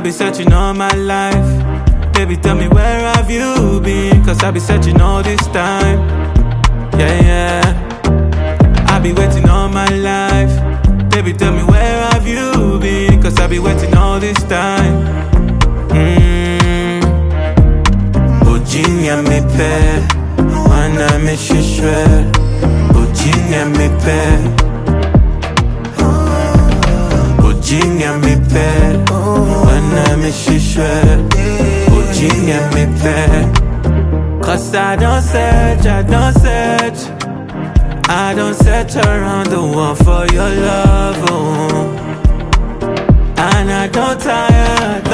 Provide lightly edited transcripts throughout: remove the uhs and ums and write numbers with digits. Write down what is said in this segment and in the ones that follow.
be searching all my life. Baby, tell me where have you been? Cause I be searching all this time. Yeah, yeah. I be waiting all my life. Baby, tell me where have you been? Cause I be waiting all this time. Virginia me pe, wana me shishwe. Virginia me pe, Virginia me pe, wana me shishwe. Virginia me pe. Cause I don't search, I don't search around the world for your love, oh. And I don't tire,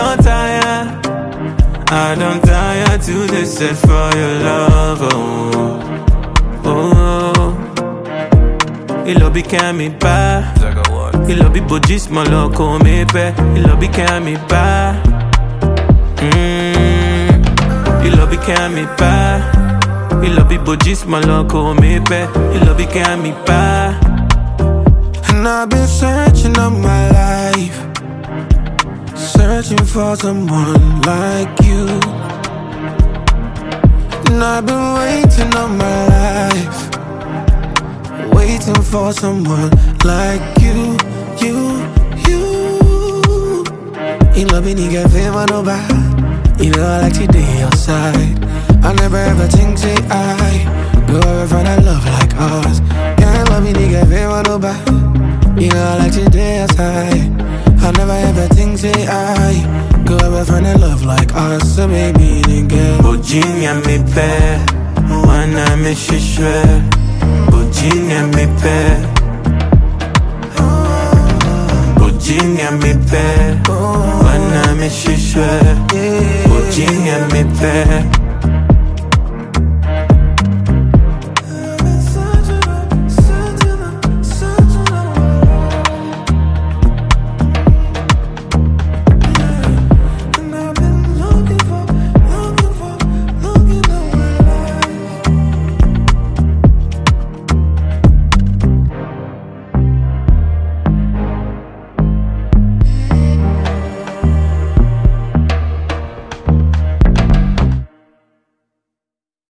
I don't tire to the search for your love, oh. Oh, il lobby can't me buy. Il lobby bojis my loco me pe. Il lobby can't me buy. Il lobby can't me buy. Il lobby bojis my loco me pe. Il lobby can't me buy. And I've been searching all my life, searching for someone like you. And I've been waiting all my life, waiting for someone like you. You love me, nigga, feel my no bad. You know I like to day outside. I never ever think say I go ever find a love like ours. Yeah, love me, nigga, feel my no bad. You know I like to day outside. I never ever think say I go ever find a love like ours. So maybe nigga, Virginia me pe, wana me shishwe. Virginia me pe.